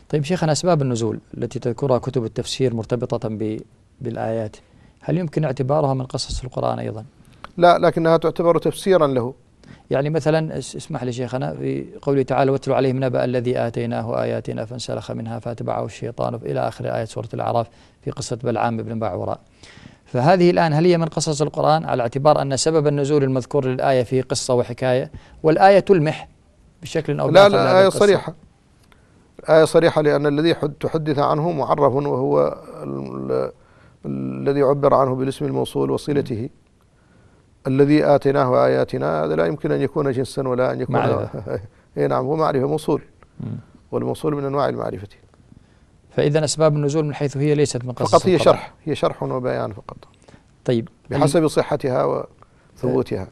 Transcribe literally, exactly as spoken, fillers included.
طيب شيخنا، أسباب النزول التي تذكرها كتب التفسير مرتبطة ب- بالآيات، هل يمكن اعتبارها من قصص القرآن أيضا؟ لا، لكنها تعتبر تفسيرا له. يعني مثلا اس- اسمح لي شيخنا، في قوله تعالى: واتل عليهم نبأ الذي آتيناه آياتنا فانسلخ منها فاتبعه الشيطان، إلى آخر آية سورة الأعراف في قصة بلعام بن باعوراء. فهذه الآن هل هي من قصص القرآن، على اعتبار أن سبب النزول المذكور للآية في قصة وحكاية، والآية تلمح بشكل أو لا بآخر لا، لهذه آية القصة؟ صريحة، آية صريحة، لأن الذي حد- تحدث عنه معرف، وهو ال- الذي عبر عنه بالاسم الموصول وصلته. الذي آتيناه آياتنا هذا لا يمكن أن يكون جنسا ولا أن يكون معرفة. اي نعم، هو معرفة موصول، مم. والموصول من أنواع المعرفة. فإذا أسباب النزول من حيث هي ليست من قصص فقط هي القرآن. شرح، هي شرح وبيان فقط، طيب بحسب صحتها وثبوتها.